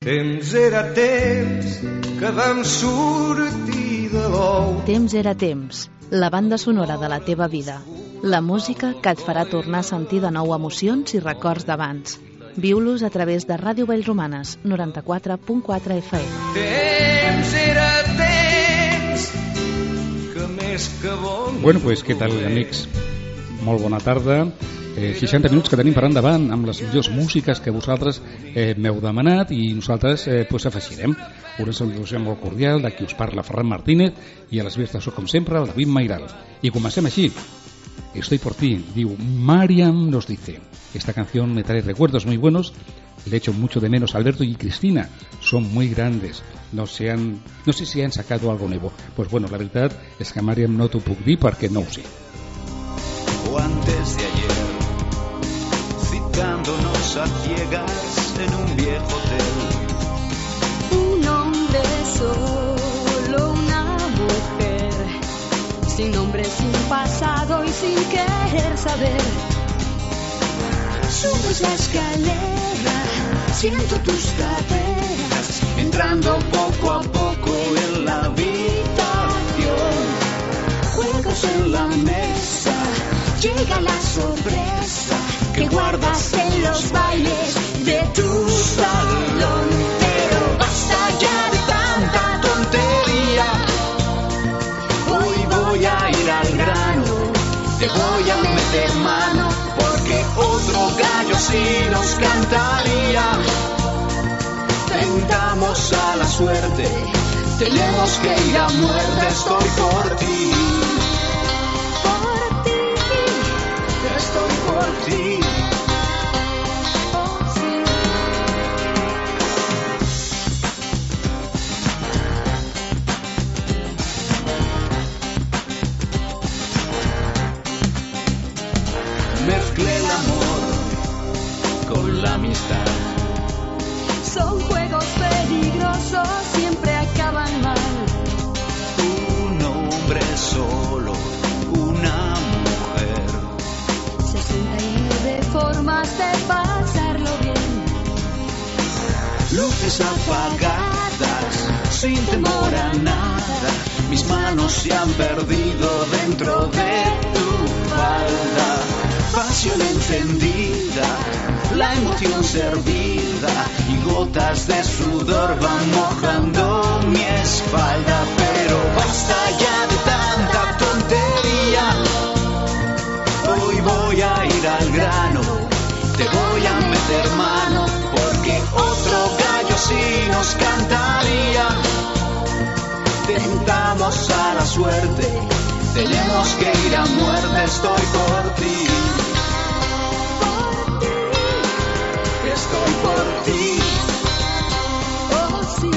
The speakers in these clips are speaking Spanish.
Temps era temps que vam sortir de l'ou. Temps era temps, la banda sonora de la teva vida. La música que et farà tornar a sentir de nou emocions i records d'abans. Viu-los a través de Ràdio Vallromanes, 94.4 FM. Temps era temps que més que bon... Bueno, pues, què tal, amics? Molt bona tarda. 60 minuts que tenim per endavant amb les millors músiques que vosaltres m'heu demanat i nosaltres pues, afegirem. Una salutació molt cordial de qui us parla, Ferran Martínez, i a les vistes, com sempre, el David Mairal. I comencem així. Estoy por ti, diu Mariam, nos dice. Esta canción me trae recuerdos muy buenos. Le echo mucho de menos a Alberto y Cristina. Son muy grandes. No sé si han sacado algo nuevo. Pues bueno, la verdad es que Mariam no t'ho puc dir perquè no ho sé. O antes de ayer, citándonos a ciegas en un viejo hotel. Un hombre solo, una mujer, sin nombre, sin pasado y sin querer saber. Subes la escalera, siento tus caderas, entrando poco a poco en la habitación. Juegos en la mesa, llega la sorpresa que guardas en los bailes de tu salón. Pero basta ya de tanta tontería, hoy voy a ir al grano, te voy a meter mano, porque otro gallo sí nos cantaría. Tentamos a la suerte, tenemos que ir a muerte, estoy por ti. Estoy por ti. Oh, sí. Mezclé el amor con la amistad. Son juegos peligrosos, siempre acaban mal. Un hombre solo, una mujer. 69 formas de pasarlo bien. Luces apagadas, sin temor a nada. Mis manos se han perdido dentro de tu falda. Pasión encendida, la emoción servida, y gotas de sudor van mojando mi espalda. Pero basta ya de tanta tontería, hoy voy a ir al grano, te voy a meter mano, porque otro gallo sí nos cantaría. Tentamos a la suerte, tenemos que ir a muerte, estoy por ti. Estoy por ti. Oh, sí.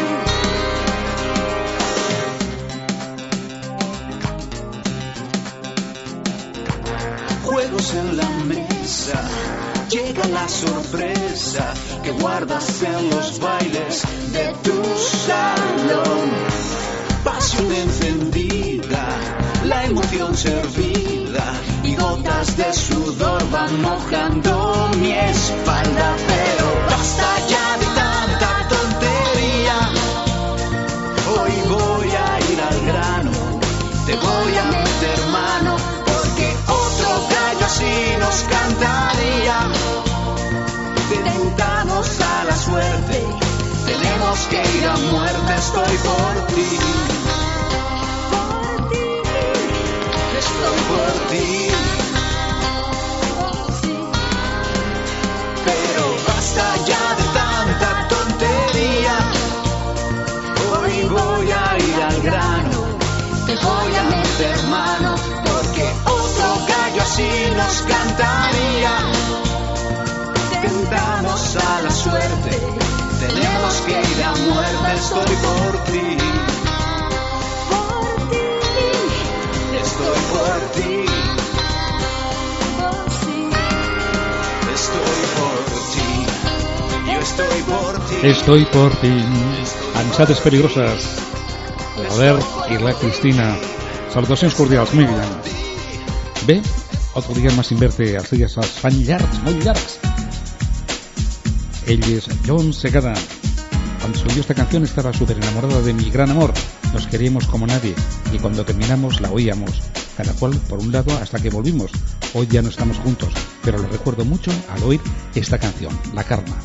Juegos en la mesa, llega la sorpresa que guardas en los bailes de tu salón. Pasión encendida, la emoción servida, y gotas de sudor van mojando mi espalda. Pero basta ya de tanta tontería, hoy voy a ir al grano, te voy a meter mano, porque otro gallo así nos cantaría. Tentamos a la suerte, tenemos que ir a muerte, estoy por ti. Por ti. Estoy por ti. Oh, sí. Pero basta ya de tanta tontería, hoy voy a ir al grano, te voy a meter mano, porque otro gallo así nos cantaría. Tentamos a la suerte, tenemos que ir a muerte, estoy por ti. Por ti. Estoy por ti. Oh, sí. Estoy por ti. Yo estoy por ti. Estoy por ti. Amistades peligrosas. L'Albert i la Cristina. Salutacions cordials, muy bien. Bé, otro día más sin verte. Els dies es fan llargs, molt llargs. Ell és Jon Segada. Cuando salió esta canción estaba súper enamorada de mi gran amor. Nos queríamos como nadie y cuando terminamos la oíamos, cada cual por un lado hasta que volvimos. Hoy ya no estamos juntos, pero lo recuerdo mucho al oír esta canción, La Karma.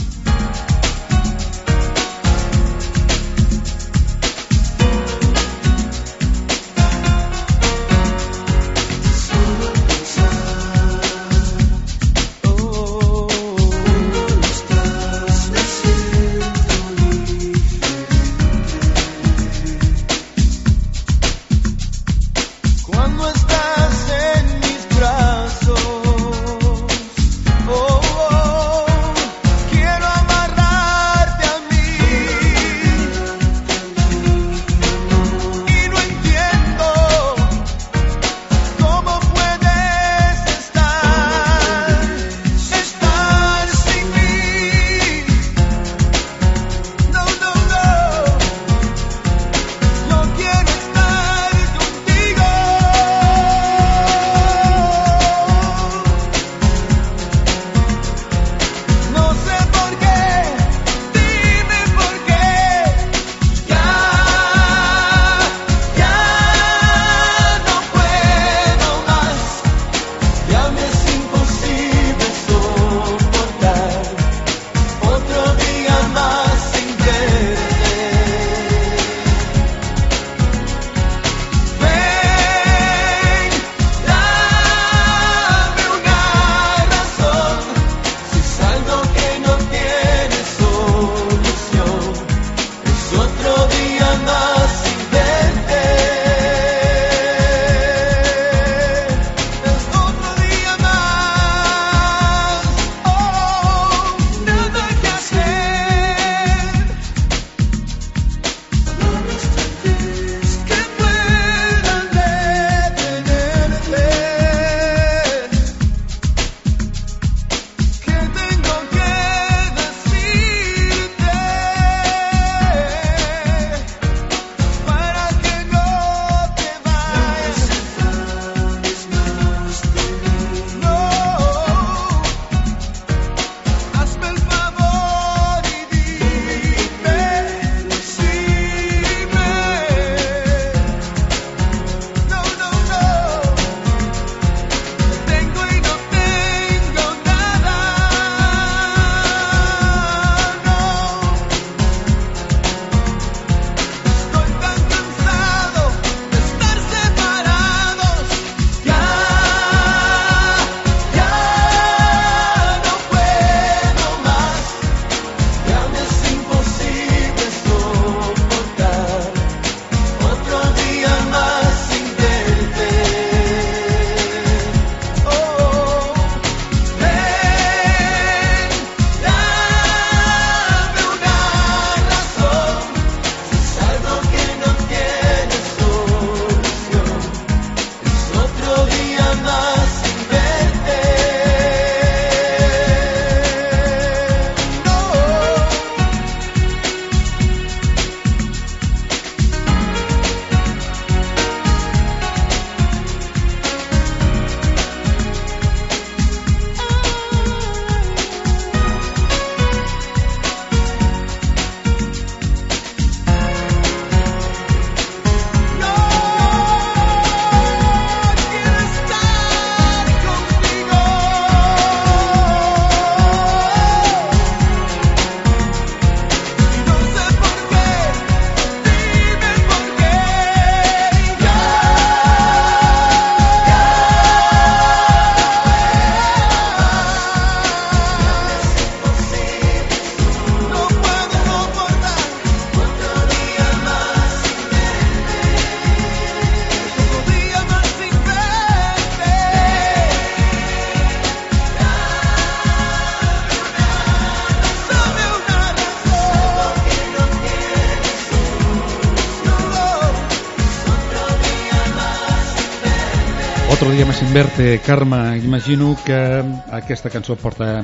Otro dia més sin verte, Carme. Imagino que aquesta cançó porta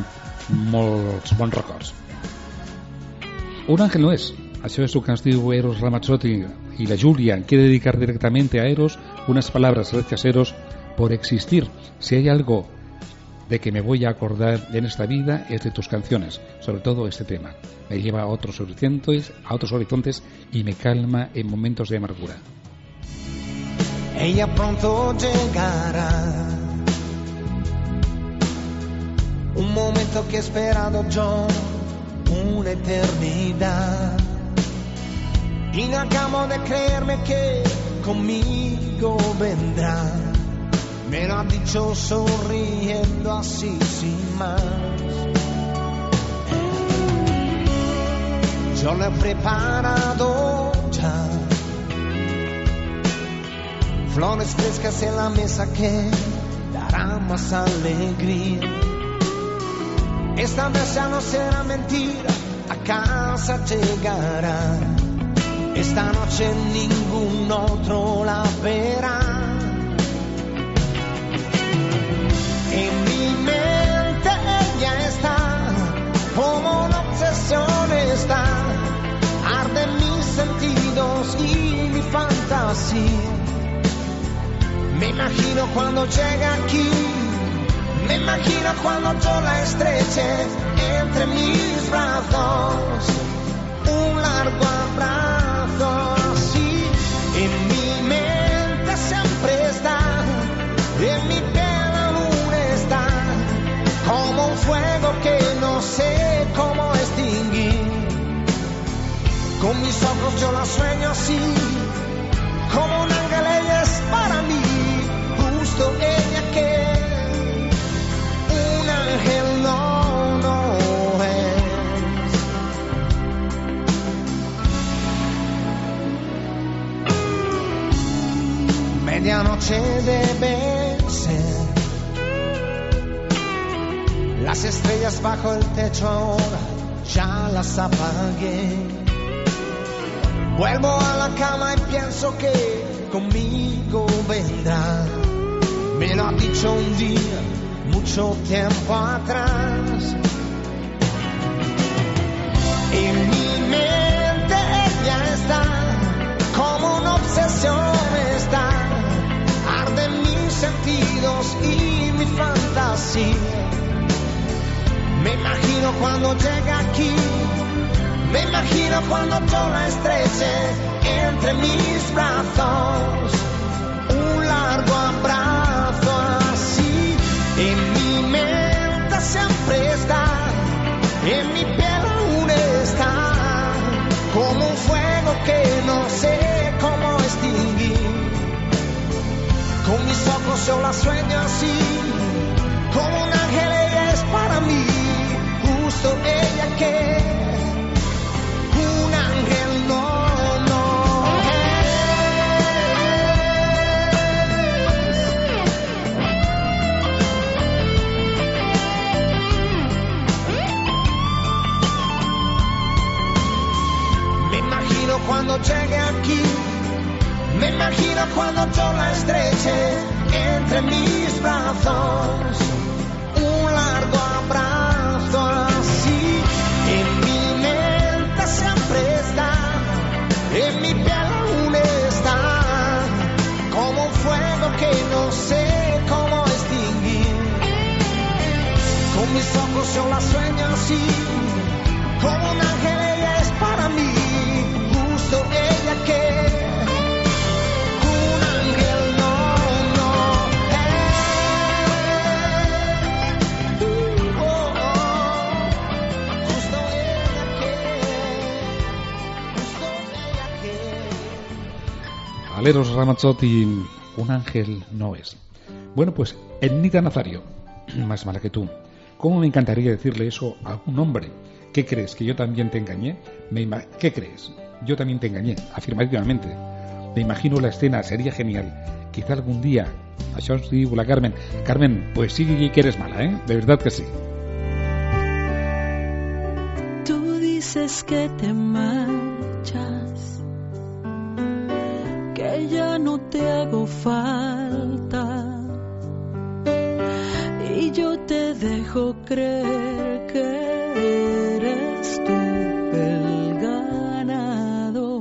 molts bons records. Un ángel no es. Això és el que ens diu Eros Ramazzotti. Y la Julia quiere dedicar directamente a Eros unas palabras hechas Eros por existir. Si hay algo de que me voy a acordar en esta vida es de tus canciones, sobre todo este tema. Me lleva a otros horizontes y me calma en momentos de amargura. Ella pronto llegará, un momento que he esperado yo una eternidad, y no acabo de creerme que conmigo vendrá. Me lo ha dicho sonriendo así sin más. Yo lo he preparado ya, flores frescas en la mesa que darán más alegría. Esta vez ya no será mentira, a casa llegará. Esta noche ningún otro la verá. En mi mente ella está, como una obsesión está. Arden mis sentidos y mi fantasía. Me imagino cuando llegue aquí, me imagino cuando yo la estreche entre mis brazos, un largo abrazo así. En mi mente siempre está, en mi piel aún está, como un fuego que no sé cómo extinguir. Con mis ojos yo la sueño así, como un ángel ella es para mí, justo ella que un ángel no es. Medianoche debe ser, las estrellas bajo el techo ahora ya las apagué. Vuelvo a la cama y pienso que conmigo vendrá. Me lo ha dicho un día, mucho tiempo atrás. En mi mente ella está, como una obsesión está. Arden mis sentidos y mi fantasía. Me imagino cuando llega aquí, me imagino cuando yo la estreche entre mis brazos, un largo abrazo así. En mi mente siempre está, en mi piel aún está, como un fuego que no sé cómo extinguir. Con mis ojos yo la sueño así, como un ángel ella es para mí, justo ella que un ángel no es. Me imagino cuando llegue aquí, me imagino cuando yo la estreche entre mis brazos, un largo abrazo así. En mi mente siempre está, en mi piel aún está, como un fuego que no sé cómo extinguir. Con mis ojos yo la sueño así, como un ángel ella es para mí, justo ella que Aleros Ramazzotti, un ángel no es. Bueno, pues Ernita Nazario, más mala que tú. ¿Cómo me encantaría decirle eso a un hombre? ¿Qué crees? ¿Que yo también te engañé? ¿Qué crees? Yo también te engañé, afirmativamente. Me imagino la escena, sería genial. Quizá algún día. Això us diu la Carmen. Carmen, pues sí que eres mala, ¿eh? De verdad que sí. Tú dices que te marchas, que ya no te hago falta, y yo te dejo creer que eres tú el ganador.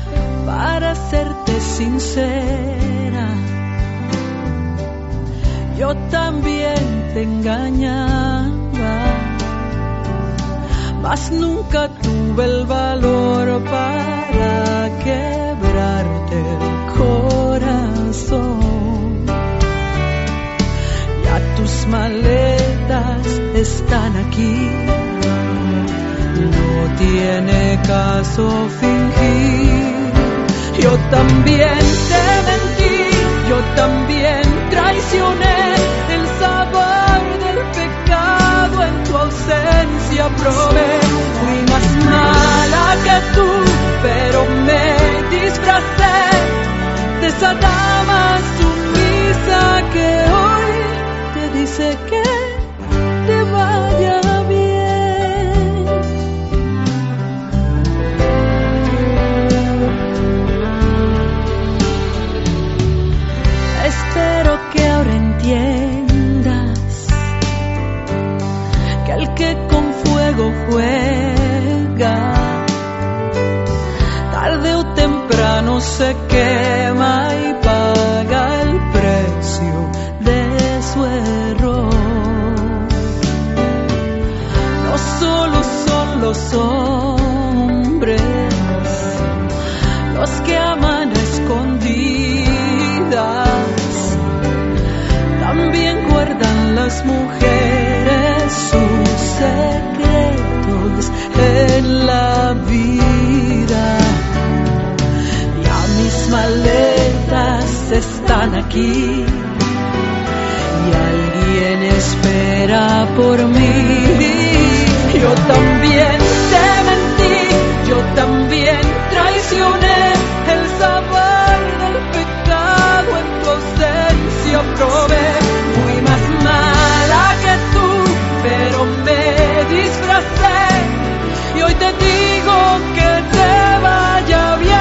Para serte sincera, yo también te engañaba, mas nunca tuve el valor para quebrarte el corazón. Ya tus maletas están aquí, no tiene caso fingir. Yo también te mentí, yo también traicioné el sabor del pecado en tu ausencia probé. Fui más mala que tú, pero me disfracé de esa dama sumisa que hoy te dice que te vaya bien. Espero que ahora entiendas que el que con fuego juega, tarde o temprano se quema y paga el precio de su error. No solo son los hombres los que aman a escondidas, también guardan las mujeres sus secretos en la vida. Ya mis maletas están aquí y alguien espera por mí. Yo también te mentí, yo también traicioné el sabor del pecado en tu ausencia probé. Fui más mala que tú, pero me disfracé y hoy te digo que te vaya bien.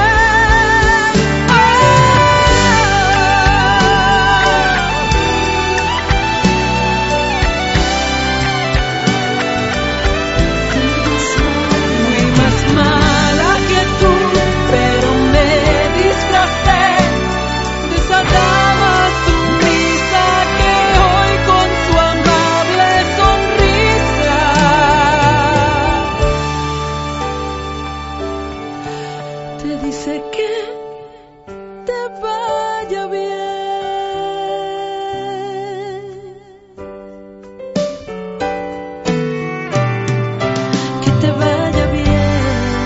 Fui más mala que tú, pero me disfracé de esa dama sumisa que hoy con su amable sonrisa te dice que te vaya bien. Que te vaya bien.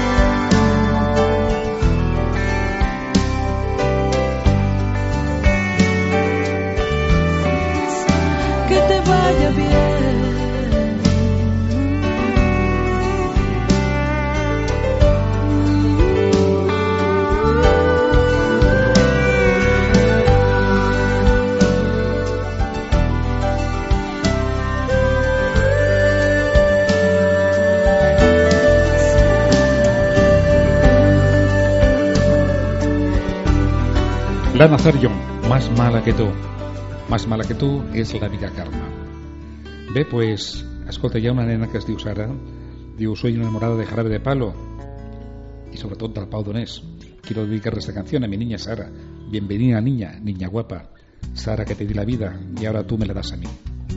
Que te vaya bien. La Nazario, más mala que tu és l'amiga Carme. Bé, pues, escolta, hi ha una nena que es diu Sara, diu, soy una enamorada de Jarabe de Palo y sobre todo del Pau Donés. Quiero dedicar esta canción a mi niña Sara. Bienvenida niña, niña guapa. Sara, que te di la vida y ahora tú me la das a mí.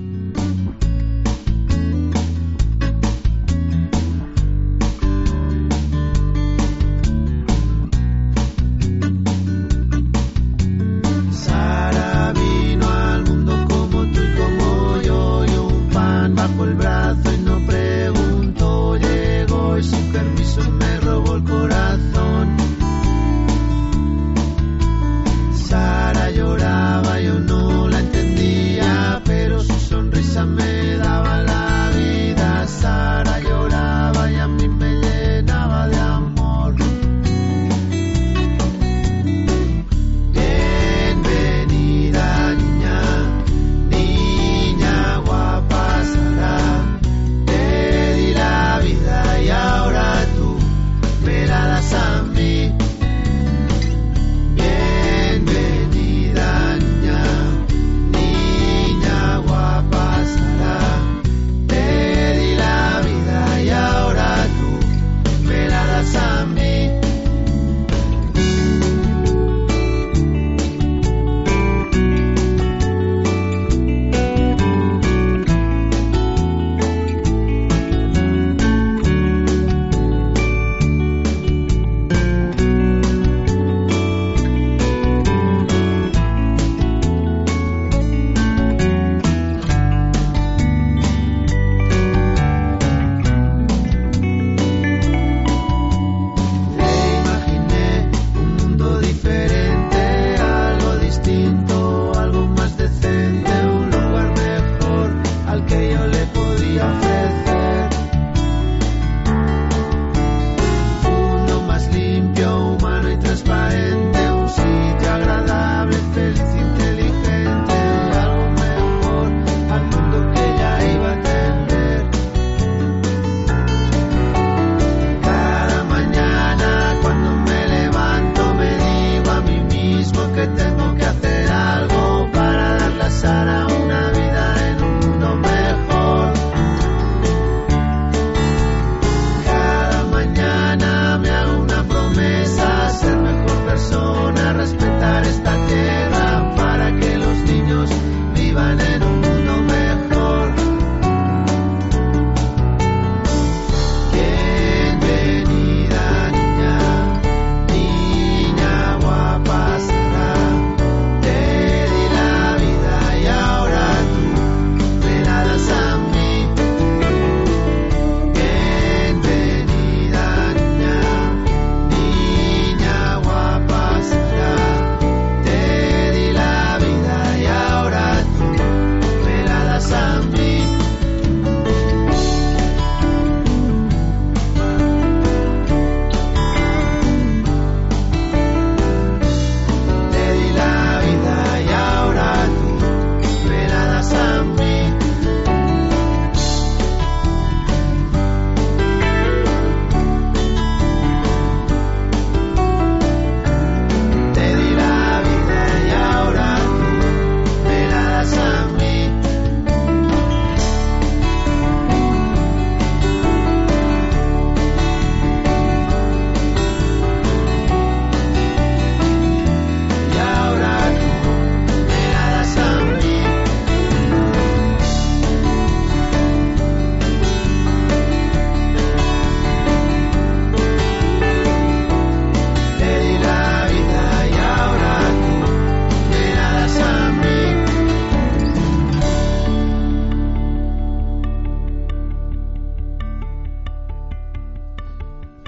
Sara vino al mundo como tú y como yo, y un pan bajo el brazo y no preguntó, llegó y sin permiso me robó el corazón. Sara lloraba, yo no la entendía, pero su sonrisa me daba la vida. Sara lloraba y a mí me llenaba de amor. Bienvenida niña, niña guapa Sara, te di la vida y ahora tú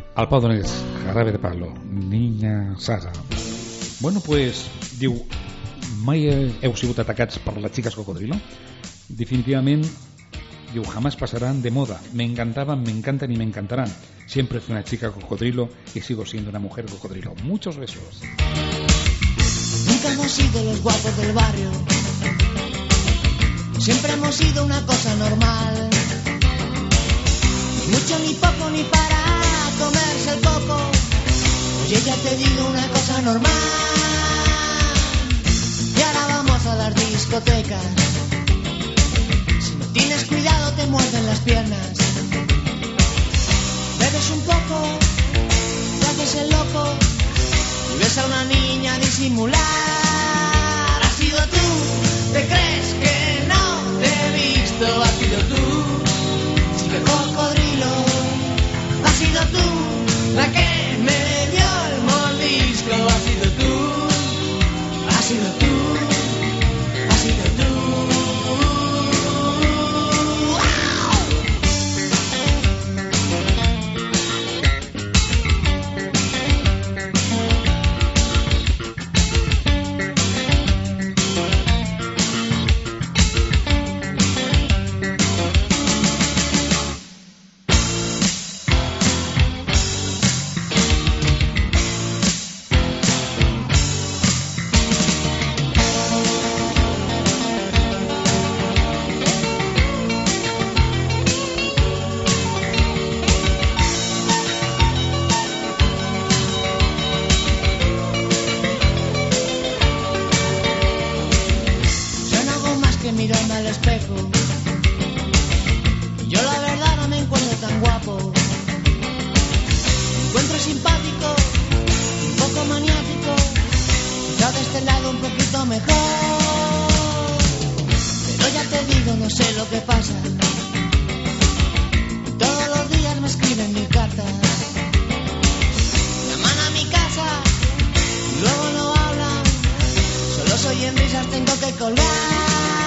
Al Pau Donés, Jarabe de Palo, Niña Sara. Bueno, pues, diu, mai heu sigut atacats per las chicas cocodrilo? Definitivament, diu, jamás pasarán de moda. Me encantaban, me encantan y me encantarán. Siempre fui una chica cocodrilo y sigo siendo una mujer cocodrilo. Muchos besos. Nunca hemos sido los guapos del barrio. Siempre hemos sido una cosa normal. Ni mucho ni poco ni para comerse el coco. Oye, ya te digo una cosa normal. Y ahora vamos a las discotecas. Si no tienes cuidado te muerden las piernas. Bebes un poco, te haces el loco y ves a una niña disimular. Has sido tú, te crees que no te he visto. Has sido tú, chica cocodrilo. Has sido tú, la que me dio el mordisco. Has sido tú, has sido tú, has sido tú. Mirarme al espejo, yo la verdad no me encuentro tan guapo. Me encuentro simpático, un poco maniático, quizá de este lado un poquito mejor. Pero ya te digo, no sé lo que pasa. Todos los días me escriben 1000 cartas. Llaman a mi casa y luego no hablan. Solo soy en risas, tengo que colgar.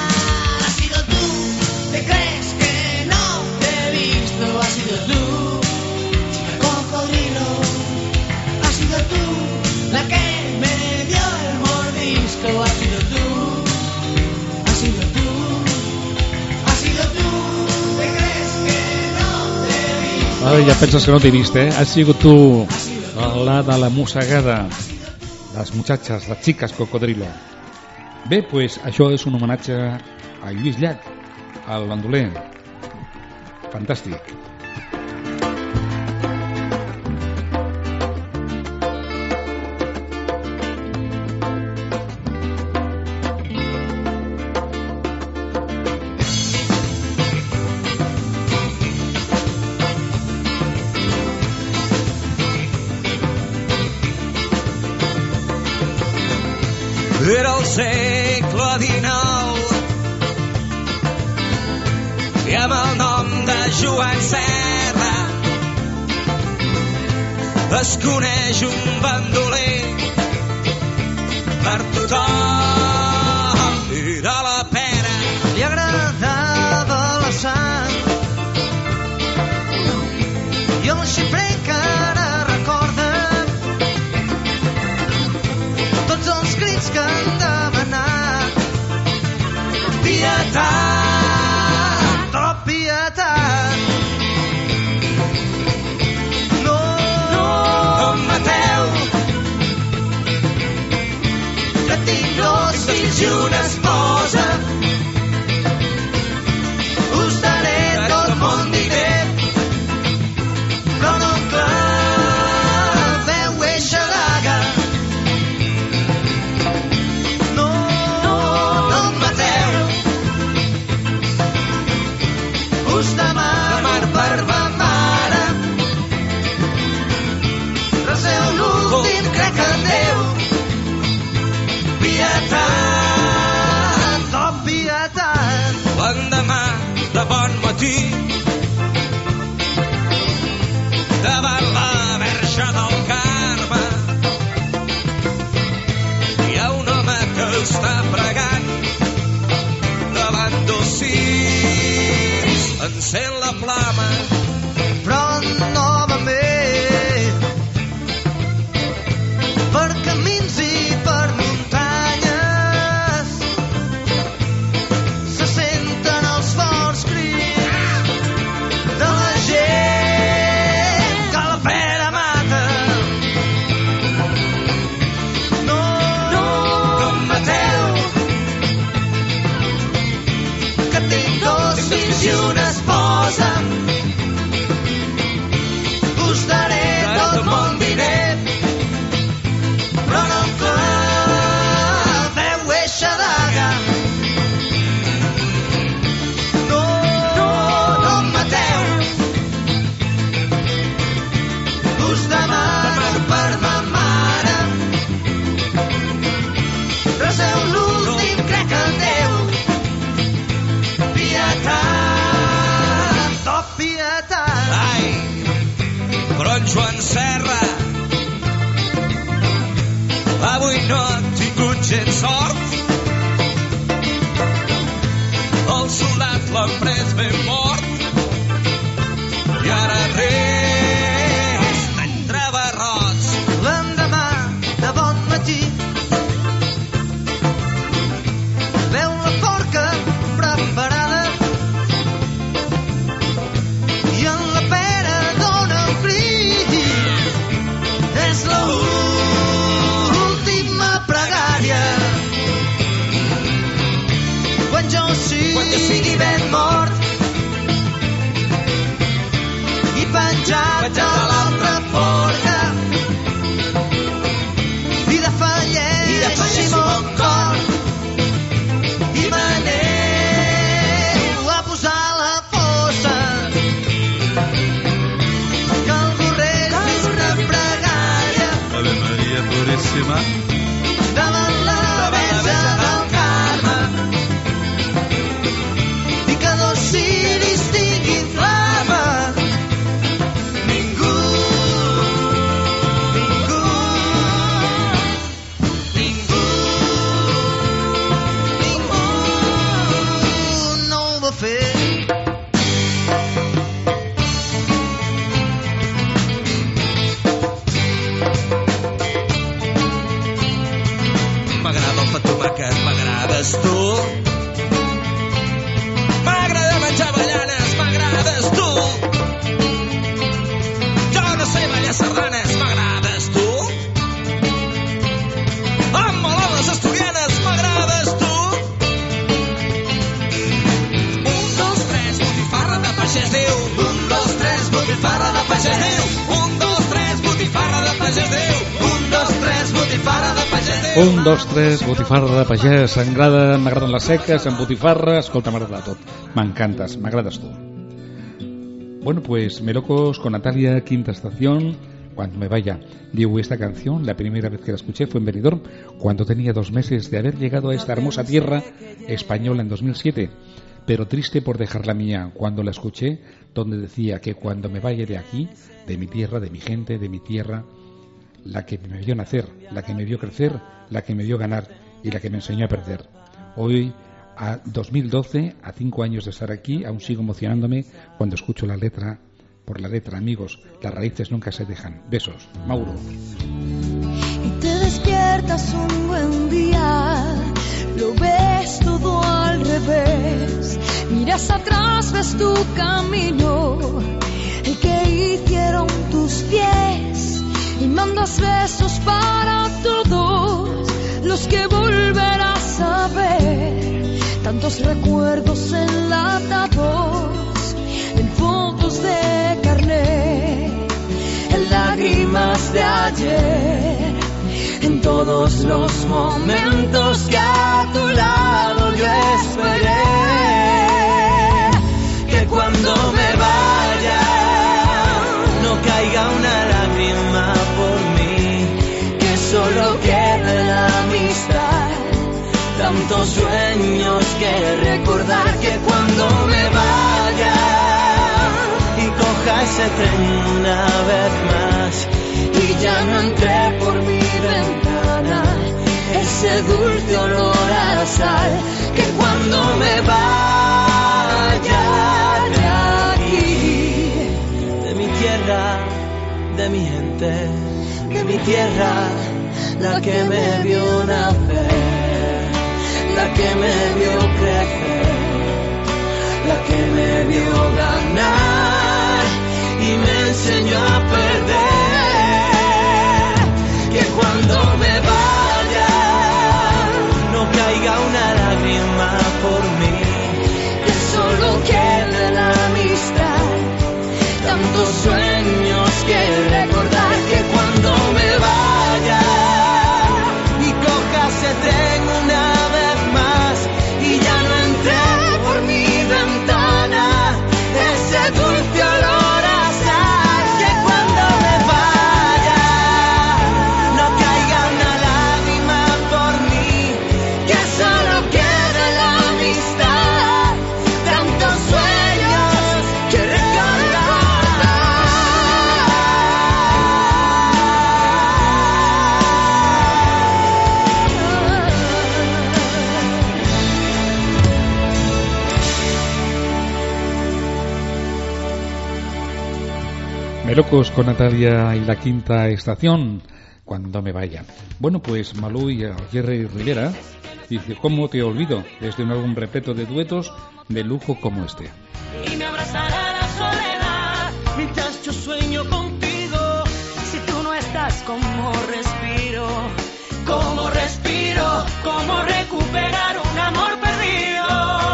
¿Te crees que no te he visto? Has sido tú, chica cocodrilo. Has sido tú, la que me dio el mordisco. Has sido tú, has sido tú, has sido tú. ¿Te crees que no te he visto? Ara ja penses que no t'he vist, eh? Has sigut tu, la de la mossegada, les muchachas, les xiques cocodrilo. Bé, pues això és un homenatge a Lluís Llach, al bandoler. Fantàstic. Era el segle XIX i amb el nom de Joan Serra es coneix un bandoler per tothom. I de la pera li agradava la sang i el xiprer encara recorda tots els crits que han demanat pietat, oh pietat. No em mateu, que tinc 2 fills i una esposa. Us daré tot el món diners, però no em claveu eixa daga. No em mateu, us demano per ma mare, reseu l'últim crec en Déu, pietat. però en Joan Serra avui no ha tingut gens sort. El soldat l'ha pres ben mort i ara res d'entre barrots. L'endemà de bon matí veu la forca preparada i en la pera dona un crit. És l'última pregària. Quan jo sigui ben mort i penjat a l'altra forca i de falleix mon cor i m'aneu a posar a la fossa que algú resi una pregària Ave Maria Puríssima davant la mesa del Carme i que dos ciris tinguin flama. Ningú no ho va fer. M'agrada el pa tomàquet, m'agrades tu. M'agrada menjar avellanes, m'agrades tu. Jo no sé ballar sardanes, m'agrades tu. Amb melades asturianes, m'agrades tu. 1, 2, 3, botifarra de pagès Déu. 1, 2, 3, botifarra de pagès Déu. 1, 2, 3, botifarra de pagès Déu. 1, 2, 3, botifarra de pagès Déu. 1, 2, 3, botifarra de pagès. M'agraden les seques, amb botifarra. Escolta, m'agrada tot. M'encantes, m'agrades tu. Bueno, pues Melocos con Natalia, Quinta Estación, Cuando me vaya. Digo, esta canción, la primera vez que la escuché fue en Benidorm, cuando tenía 2 meses de haber llegado a esta hermosa tierra española en 2007. Pero triste por dejarla mía, cuando la escuché, donde decía que cuando me vaya de aquí, de mi tierra, de mi gente, de mi tierra, la que me vio nacer, la que me vio crecer, la que me vio ganar y la que me enseñó a perder. Hoy, a 2012, a 5 años de estar aquí, aún sigo emocionándome cuando escucho la letra, por la letra, amigos, las raíces nunca se dejan. Besos, Mauro. Y te despiertas un buen día, lo ves todo al revés, miras atrás, ves tu camino, el que hicieron tus pies, y mandas besos para todos los que volverás a ver. Tantos recuerdos enlatados en fotos de carnet, en lágrimas de ayer, en todos los momentos que a tu lado yo esperé. Que cuando me vaya no caiga una lágrima por mí, que solo quede la amistad, tantos sueños que recordar. Que cuando me vaya y coja ese tren una vez más y ya no entré por mi ventana ese dulce olor a sal. Que cuando me vaya de aquí, de mi tierra, de mi gente, de mi tierra, la que me vio nacer, la que me vio crecer, la que me vio ganar y me enseñó a perder. Que cuando me vaya no caiga una lágrima por mí, que solo quede la amistad, tantos sueños que recordar. Que cuando me vaya y coja ese tren una vez más y ya no entré por mi ventana ese dulce olor a sal. Que cuando Melocos con Natalia y la Quinta Estación, cuando me vaya. Bueno, pues Malú y Jerry Rivera dice, ¿cómo te olvido? Desde un álbum repleto de duetos de lujo como este. Y me abrazará la soledad mientras yo sueño contigo. Si tú no estás, ¿cómo respiro? ¿Cómo respiro? ¿Cómo recuperar un amor perdido?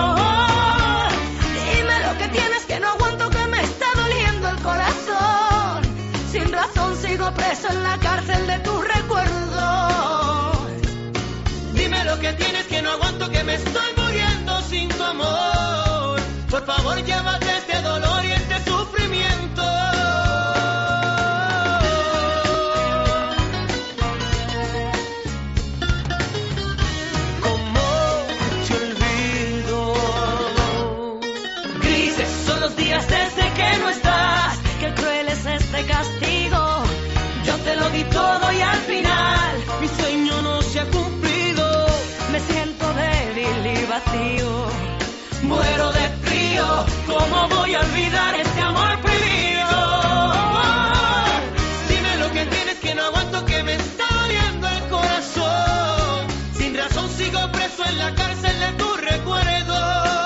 Dime lo que tienes, que no aguanto, que me está doliendo el corazón. Sin razón sigo preso en la cárcel de tus recuerdos. Dime lo que tienes, que no aguanto, que me estoy muriendo sin tu amor. Por favor, llévate este dolor y este sufrimiento. ¿Cómo te olvido? Grises son los días desde que no estás. Qué cruel es este castigo. Yo te lo di todo y al final mi sueño no se ha cumplido. Me siento débil y vacío. Muero de frío. ¿Cómo voy a olvidar este amor prohibido? Dime lo que tienes, que no aguanto, que me está doliendo el corazón. Sin razón sigo preso en la cárcel de tu recuerdo.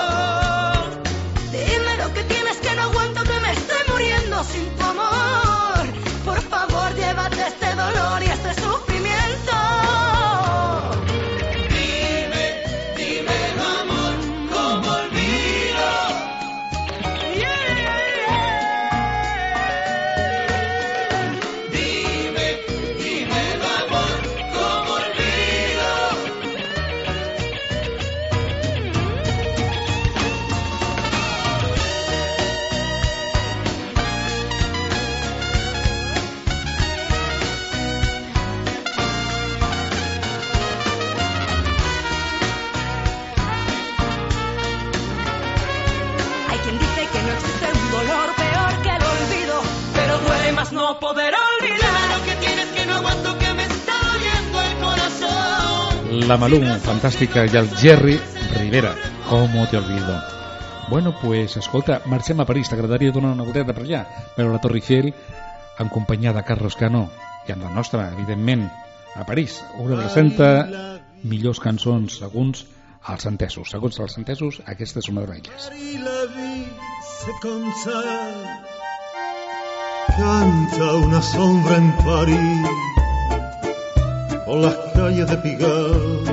Dime lo que tienes, que no aguanto, que me estoy muriendo sin tu amor. Por favor, llévate este dolor y este sufrimiento. No poder olvidar lo que tienes, que no aguanto, que me está doliendo el corazón. La Malú, fantàstica, i el Jerry Rivera, com te olvido. Bueno, pues, escolta, marxem a París. T'agradaria donar una volteta per allà? Però la Torre Eiffel, en companyia de Carlos Cano, i amb la nostra, evidentment, a París. Una de les 30 millors cançons, segons els entesos. Segons els entesos, aquesta és una d'elles. Canta una sombra en París, por las calles de Pigalle,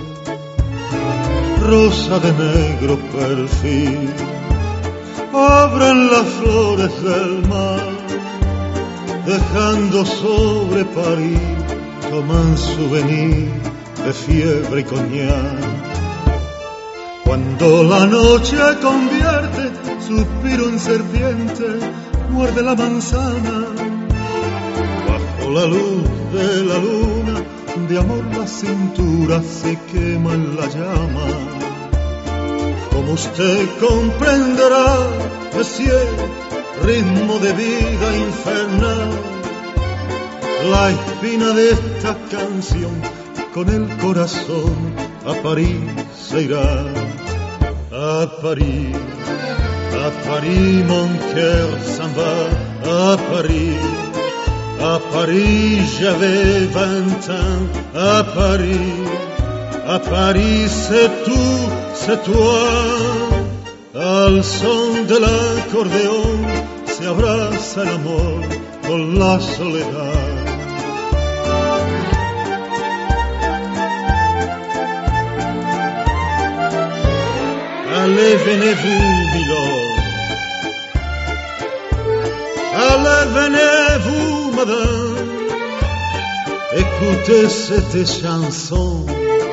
rosa de negro perfil, abren las flores del mar, dejando sobre París, toman souvenir de fiebre y coñac. Cuando la noche convierte suspiro en serpiente, muerde la manzana, bajo la luz de la luna, de amor la cintura se quema en la llama. Como usted comprenderá, monsieur, ritmo de vida infernal, la espina de esta canción, con el corazón a París se irá, a París. À Paris, mon cœur s'en va, à Paris, j'avais 20 ans, à Paris, c'est tout, c'est toi. Al son de l'accordéon, se abraza el amor con la soledad. Allez, venez-vous, milord. Allez, venez-vous, madame. Écoutez cette chanson,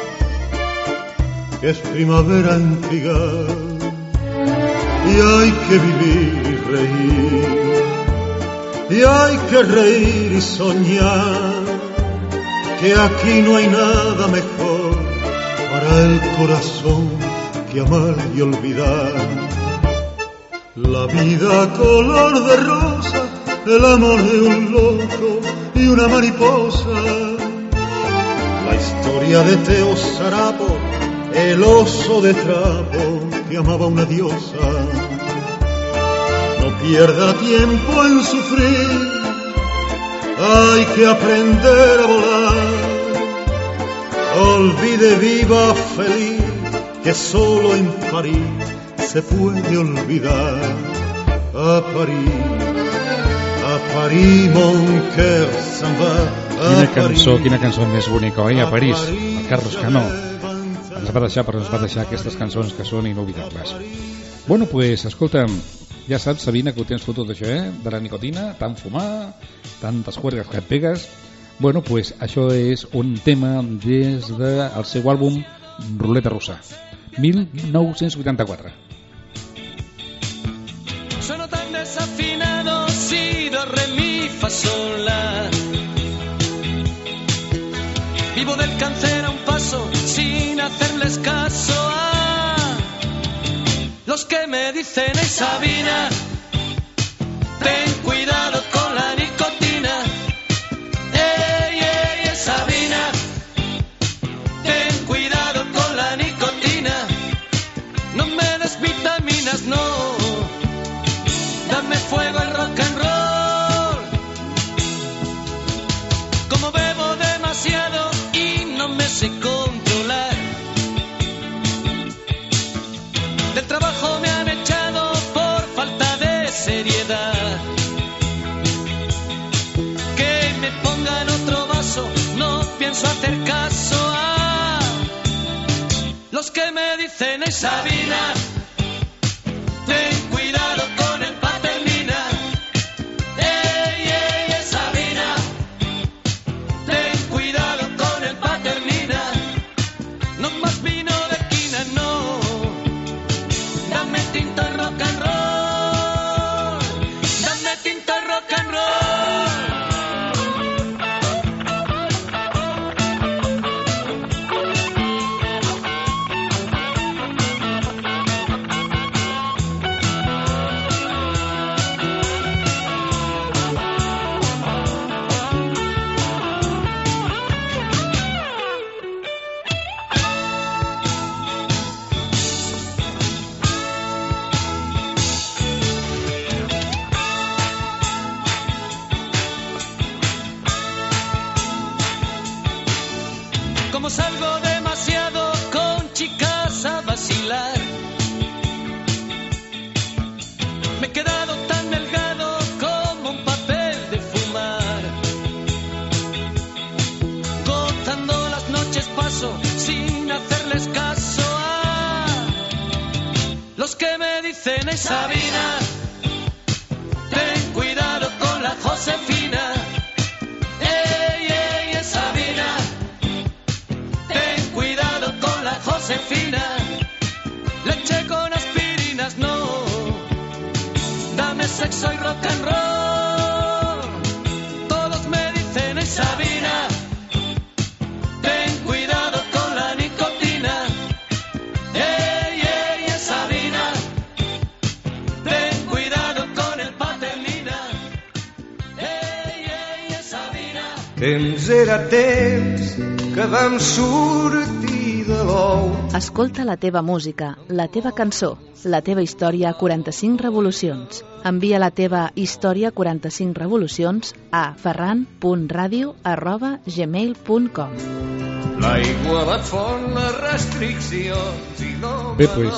que es primavera en Pigalle. Y hay que vivir y reír, y hay que reír y soñar, que aquí no hay nada mejor para el corazón que amar y olvidar. La vida color de rosa, el amor de un loco y una mariposa. La historia de Teo Sarapo, el oso de trapo que amaba una diosa. No pierda tiempo en sufrir, hay que aprender a volar. Olvide, viva feliz, que solo en París se puede olvidar. A París, mon cœur s'en va. Quina cançó més bonica, oi? A París, el Carlos Cano. Ens va deixar aquestes cançons que són inolvidables. Bueno, pues, escolta'm, ja saps, Sabina, que ho tens fotut d'això, de la nicotina, tant fumar, tantes juergues que et pegues. Bueno, pues, això és un tema des del seu àlbum Ruleta Russa, 1984. Sueno tan desafinado, si, do, re, mi, fa, sol, la. Vivo del cáncer a un paso, sin hacerles caso a los que me dicen: ¡ay, Sabina, ten cuidado con la nicotina! ¡Ey, ey, Sabina, ten cuidado con la nicotina! No me des vitaminas, no, dame fuego al rock and roll. Como bebo demasiado y no me sé controlar, del trabajo me han echado por falta de seriedad. Que me pongan otro vaso, no pienso hacer caso a los que me dicen: ¡ay, Sabina, ten cuidado con el patermina! ¡Ey, ey, ey, Sabina, ten cuidado con el patermina! No más vino de quina, no, dame tinto y rock and roll, dame tinto y rock and roll. Como salgo demasiado con chicas a vacilar, me he quedado tan delgado como un papel de fumar. Gozando las noches paso sin hacerles caso a los que me dicen: ¡ay, Sabina, ten cuidado con la Josefina! ¡Ey, ey, ey, Sabina, ten cuidado con la Josefina! Leche con aspirinas, no, dame sexo y rock and roll. Todos me dicen: ¡ay, Sabina, ten cuidado con la nicotina! ¡Ey, ey, ey, Sabina, ten cuidado con el patermina! ¡Ey, ey, ey, Sabina! Temps era temps que vam sortir de l'ou. Escolta la teva música, la teva cançó, la teva història a 45 revolucions. Envia la teva història a 45 revolucions a ferran.radio@gmail.com. L'aigua va font les restriccions i no Bé, pues,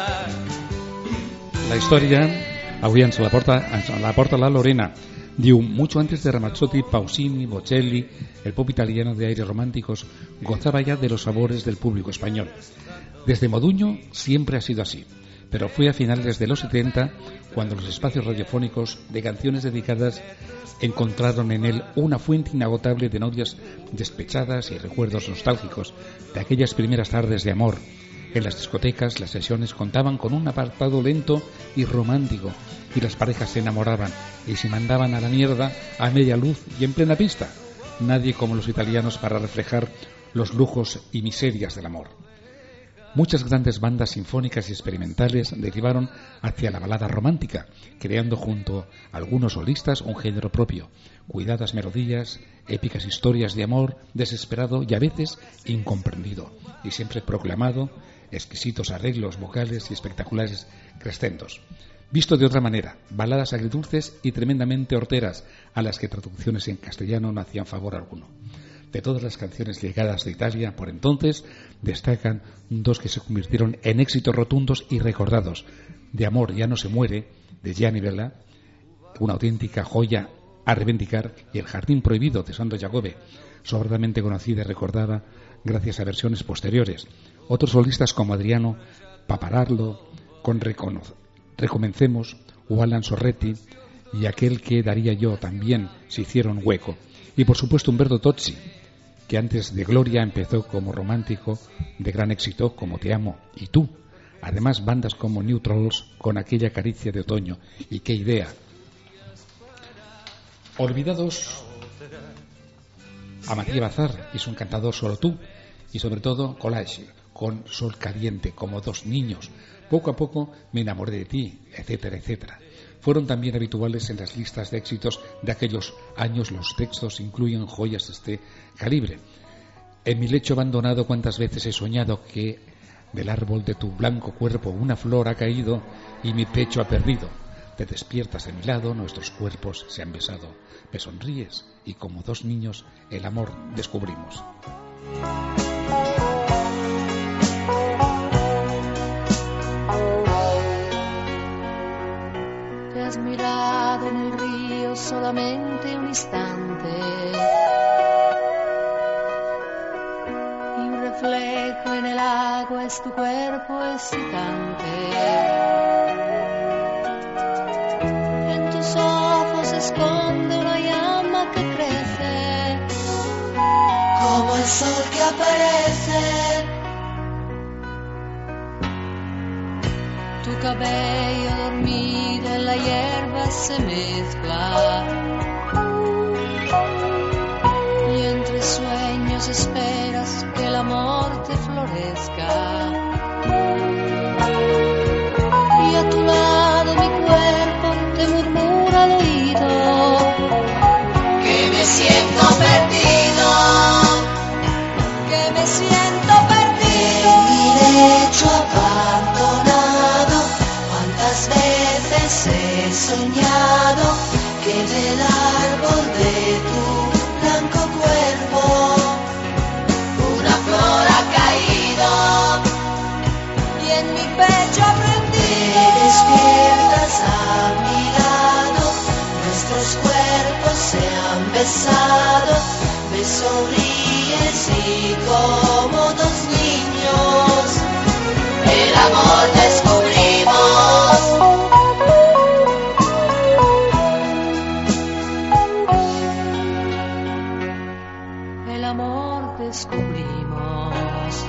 la història avui ens la porta la Lorena. Diu: mucho antes de Ramazzotti, Pausini, Bocelli, el pop italiano de aires románticos gozaba ya de los sabores del público español. Desde Moduño siempre ha sido así, pero fue a finales de los 70 cuando los espacios radiofónicos de canciones dedicadas encontraron en él una fuente inagotable de novias despechadas y recuerdos nostálgicos de aquellas primeras tardes de amor. En las discotecas las sesiones contaban con un apartado lento y romántico, y las parejas se enamoraban y se mandaban a la mierda a media luz y en plena pista. Nadie como los italianos para reflejar los lujos y miserias del amor. Muchas grandes bandas sinfónicas y experimentales derivaron hacia la balada romántica, creando junto a algunos solistas un género propio, cuidadas melodías, épicas historias de amor desesperado y a veces incomprendido, y siempre proclamado, exquisitos arreglos vocales y espectaculares crescendos. Visto de otra manera, baladas agridulces y tremendamente horteras, a las que traducciones en castellano no hacían favor alguno. De todas las canciones llegadas de Italia por entonces, destacan dos que se convirtieron en éxitos rotundos y recordados: De amor ya no se muere, de Gianni Vella, una auténtica joya a reivindicar, y El jardín prohibido, de Sandro Giacobbe, sobradamente conocida y recordada gracias a versiones posteriores. Otros solistas como Adriano Papararlo, con Recomencemos, o Alan Sorretti, y aquel que daría yo también se hicieron hueco. Y por supuesto Umberto Tozzi, que antes de Gloria empezó como romántico de gran éxito como Te amo y tú. Además, bandas como New Trolls con aquella caricia de otoño. Y qué idea. Olvidados a Matías Bazar y su encantador Solo tú, y sobre todo Collage con Sol caliente, Como dos niños, Poco a poco me enamoré de ti, etcétera, etcétera. Fueron también habituales en las listas de éxitos de aquellos años. Los textos incluyen joyas de este calibre. En mi lecho abandonado cuántas veces he soñado que del árbol de tu blanco cuerpo una flor ha caído y mi pecho ha perdido. Te despiertas a mi lado, nuestros cuerpos se han besado. Me sonríes y como dos niños el amor descubrimos. Te has mirado en el río solamente un instante y un reflejo en el agua es tu cuerpo excitante. En tus ojos se esconde una llama que crece como el sol que aparece. Tu cabello dormido en la hierba se mezcla y entre sueños esperas que el amor te florezca. Y a tu lado mi cuerpo te murmura al oído que me siento perdido, que me siento perdido. En mi lecho abandonado cuántas veces he soñado que del árbol de tu blanco cuerpo una flor ha caído y en mi pecho ha prendido. Te despiertas a mi lado, nuestros cuerpos se han besado, me sonríes y como dos niños el amor descubrimos. El amor descubrimos.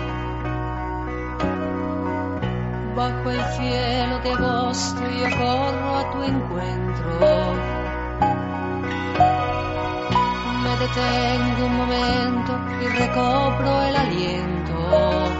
Bajo el cielo de agosto yo corro a tu encuentro. Me detengo un momento y recobro el aliento.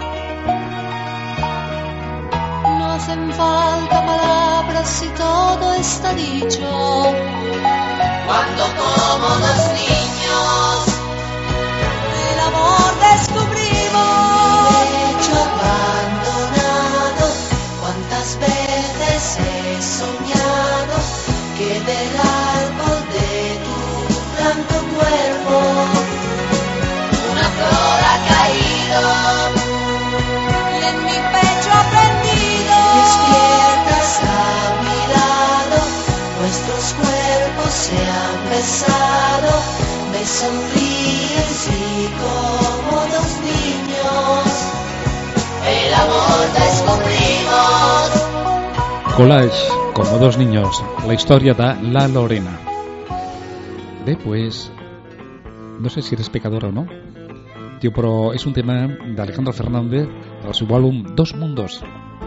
No hacen falta palabras si todo está dicho. Cuando como dos niños el amor descubrimos. Lecho abandonado, cuántas veces he soñado que del árbol de tu blanco cuerpo una flor ha caído y en mi pecho ha prendido. Despiertas a mi lado, nuestros cuerpos se han besado, me sonríes y como dos niños el amor descubrimos. Collage, como dos niños, la història de La Lorena. Bé, pues, no sé si eres pecadora o no, tío, però és un tema d'Alejandro Fernández del seu àlbum Dos Mundos.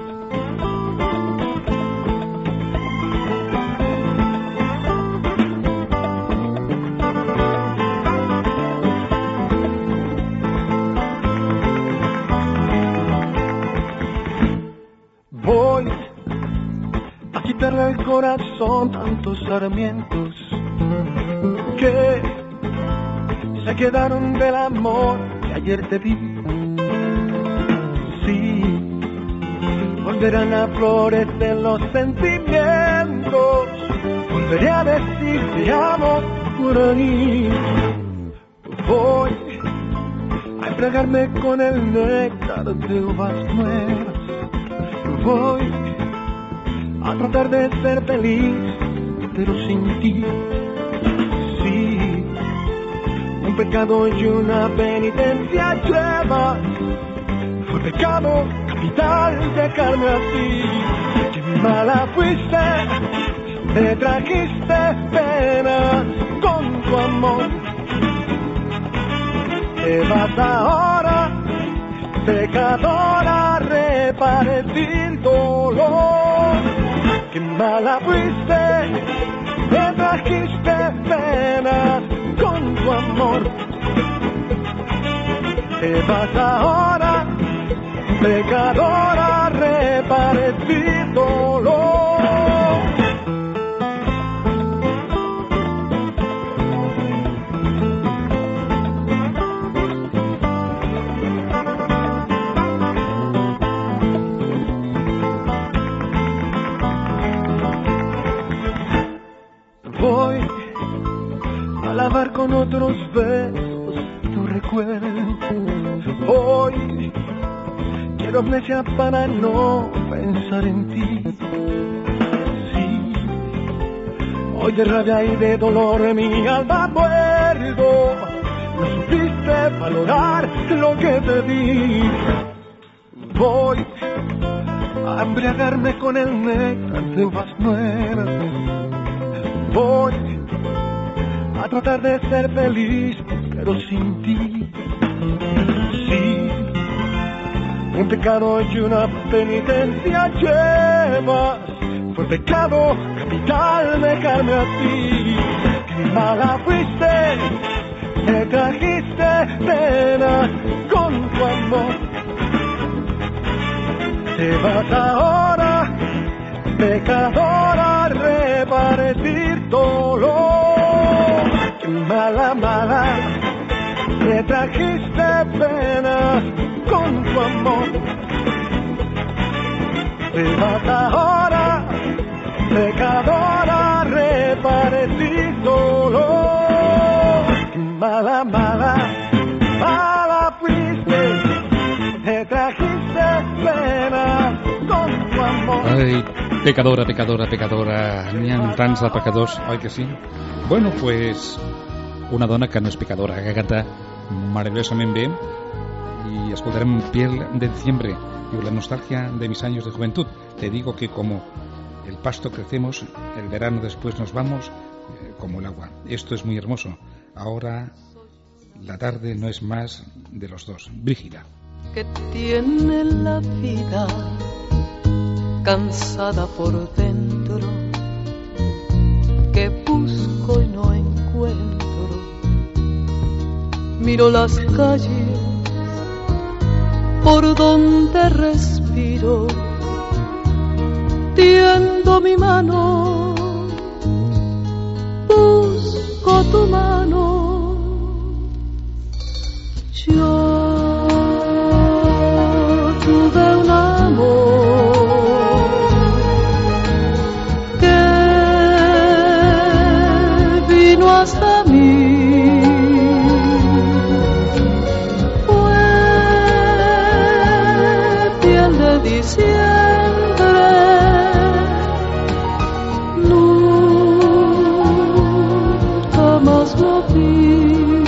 Voy a quitarle al corazón tantos sarmientos que se quedaron del amor que ayer te di. Sí, voy volverán a florecer los sentimientos, volveré a decir te amo por ahí. Voy a embriagarme con el néctar de uvas nuevas, voy a tratar de ser feliz, pero sin ti. Sí, un pecado y una penitencia llevas. Fue pecado capital dejarme así. Qué mala fuiste, te trajiste pena con tu amor. Te vas ahora, pecadora, a repartir dolor. Qué mala fuiste, te trajiste penas con tu amor. Te vas ahora, pecadora, a repartir dolor. Voy a lavar con otros besos tu recuerdo. Hoy quiero amnesia para no pensar en ti. Sí, hoy de rabia y de dolor mi alma muerdo. No supiste valorar lo que te di. Voy a embriagarme con el néctar de uvas nuevas. Voy a tratar de ser feliz, pero sin ti. Sí, un pecado y una penitencia llevas. Fue pecado capital dejarme así. Qué mala fuiste, te trajiste pena con tu amor. Te vas ahora, pecadora, a repartir dolor. Qué mala, mala, te trajiste penas con tu amor. Te vas ahora, pecadora, a repartir dolor. Qué mala, mala, mala fuiste, te trajiste penas con tu amor. Ai, pecadora, pecadora, pecadora. N'hi ha tants de pecadors, oi que sí? Bueno, pues una dona que no és pecadora, que canta maravillosament bé, y escoltarem Piel de Diciembre y la nostalgia de mis años de juventud. Te digo que como el pasto crecemos, el verano después nos vamos, como el agua. Esto es muy hermoso. Ahora la tarde no es más de los dos. Brígida. Que tiene la vida cansada por dentro, que busco y no encuentro. Miro las calles por donde respiro, tiendo mi mano, busco tu mano. Yo tuve un amor que vino hasta mí. Diciembre, nunca más lo vi.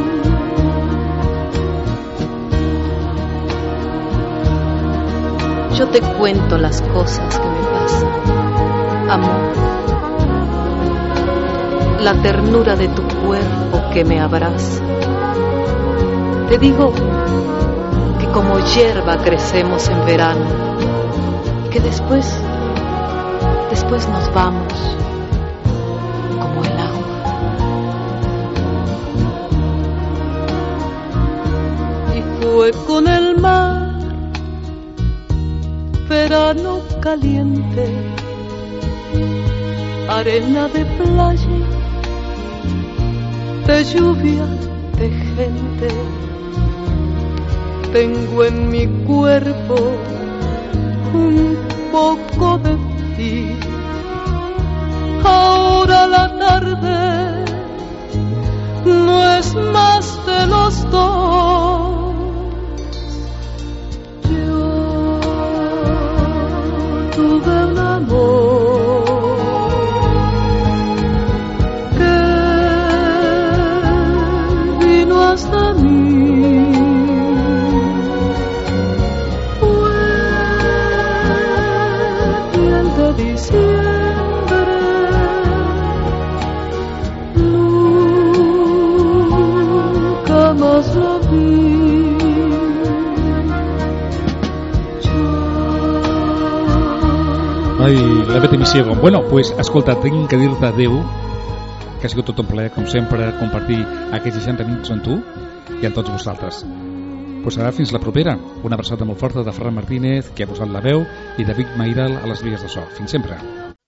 Yo te cuento las cosas que me pasan, amor, la ternura de tu cuerpo que me abraza. Te digo que como hierba crecemos en verano y que después nos vamos como el agua. Y fue con el mar, verano caliente, arena de playa, de lluvia, de gente. Tengo en mi cuerpo un poco de ti. Ahora la tarde no es más de los dos. Yo tuve un amor que vino hasta mí. Fue piel de diciembre, nunca más lo vi. Ai, la Bete mi ciego. Bueno, pues, escolta, tinc que dir-te adeu, que ha sigut tot un plaer, com sempre, compartir aquests 60 minuts amb tu i amb tots vosaltres. Pues serà fins la propera. Una abraçada molt forta de Ferran Martínez, que ha posat la veu, i David Mairal a les vigues de so. Fins sempre.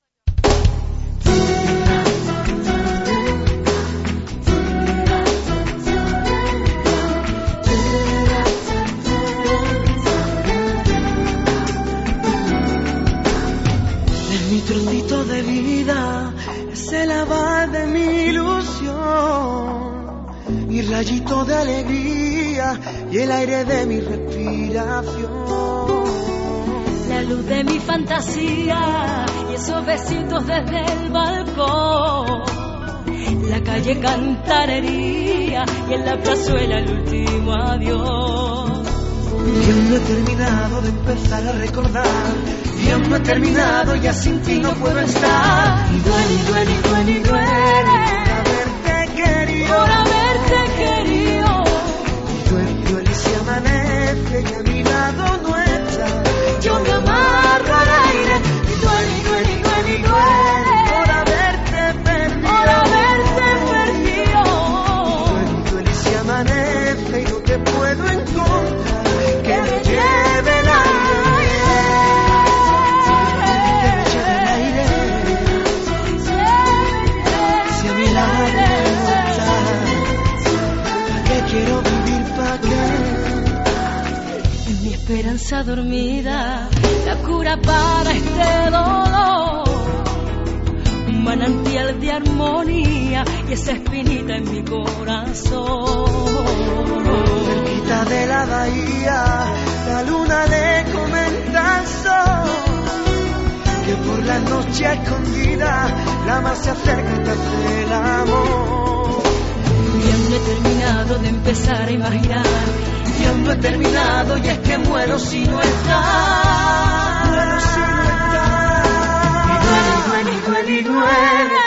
Mi trocito de vida es el aval de mi ilusión, mi rayito de alegría y el aire de mi respiración. La luz de mi fantasía y esos besitos desde el balcón. La calle cantarería y en la plazuela el último adiós. Y aún no he terminado de empezar a recordar, y aún no he terminado, ya sin ti no puedo estar. Y duele, y duele, y duele, y duele por haberte querido. Y duele, y si amanece y a mi lado no está, yo me amarro al aire. Y duele, y duele, y duele, y duele por haberte perdido. Por haberte perdido. Y duele, y si amanece y no te puedo encontrar, que me lleve el aire, si a mi lado ¿para qué quiero vivir? ¿Para qué? En mi esperanza dormida, la cura para este dolor, un manantial de armonía y esa espinita en mi corazón. Cerquita de la bahía, la luna le comenta al sol que por la noche escondida la mar se acerca y te hace el amor. Y aún no he terminado de empezar a imaginar, y aún no he terminado, y es que muero si no estás. Muero si no estás. Y duele, y duele, y duele, y duele